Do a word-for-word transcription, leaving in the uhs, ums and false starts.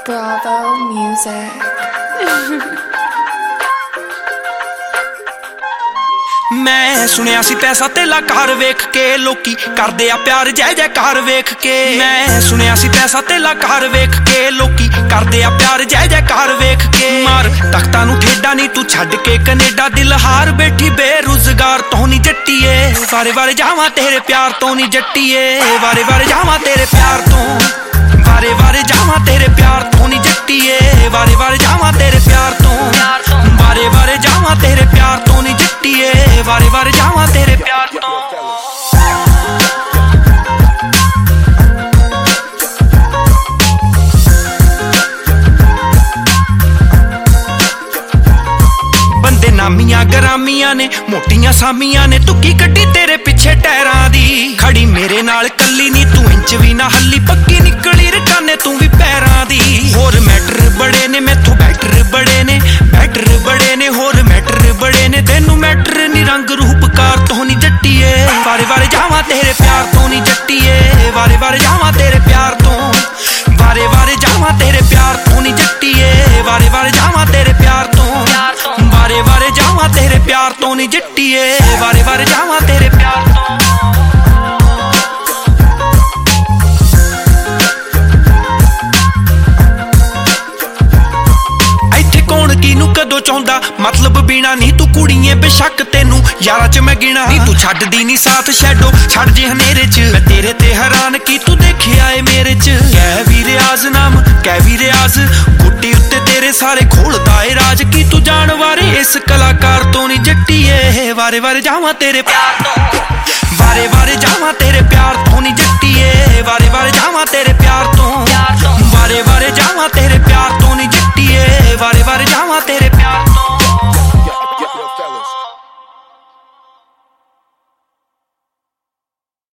Bravo Music. मैं सुनिया सी पैसा तेला घर वेख के लोकी करदे आ प्यार जय जयकार वेख के। मैं सुनिया सी पैसा तेला घर वेख के लोकी करदे आ प्यार जय जयकार वेख के। मार तख्तां नूं ठेडा नी तू छड्ड के कनेडा दिल हार बैठी बेरोजगार तो नी जट्टीए। वारे वारे जावां तेरे प्यार तो नी जट्टीए। वारे वारे जावां तेरे प्यार तो वारे वारे जावां तेरे प्यार तो नी जट्टीए। वारे वारे जावां तेरे प्यार तो वारे वारे जावां तेरे प्यार तो नी जट्टीए। वारे वारे जावां तेरे प्यार तो। बंदे नामियां गरामियां ने मोटियां सामियां ने तुकी कड्डी तेरे पिछे टैरां दी। खड़ी मेरे नाल कल्ली नी तू इंच भी ना हल्ली पक्की निकली रकाने तू भी पैरां दी। होर मैटर बड़े ने मैथों बैटर बड़े ने बैटर बड़े ने होर मैटर बड़े ने तेनू मैटर नी रंग रूपकार तो नी जट्टीए। वारे वारे जावां तेरे प्यार तो नी जट्टीए। वारे वारे जावां तेरे प्यार तो वारे वारे जावां तेरे प्यार तो नी जट्टीए। वारे वारे जावां तेरे प्यार तो वारे वारे जावां तेरे प्यार तो नी जट्टीए। वारे वारे जावां तेरे प्यार तो। कीनू कदों चाहुंदा मतलब बिना नी तू कुड़िए बेशक तेनू यारा च मैं गिना नी तू छड्डदी नी साथ शैडो छड़ जे हनेरे च। मैं तेरे ते हैरान की तू देखिया ए मेरे च। कै भी रियाज नाम कै भी रियाज गुट्टी उत्ते तेरे सारे खोलदा ए राज की तू जान वारे इस कलाकार तो नी जट्टीए। वारे वारे जावां तेरे प्यार तो वारे वारे जावां तेरे प्यार तो नी जट्टीए।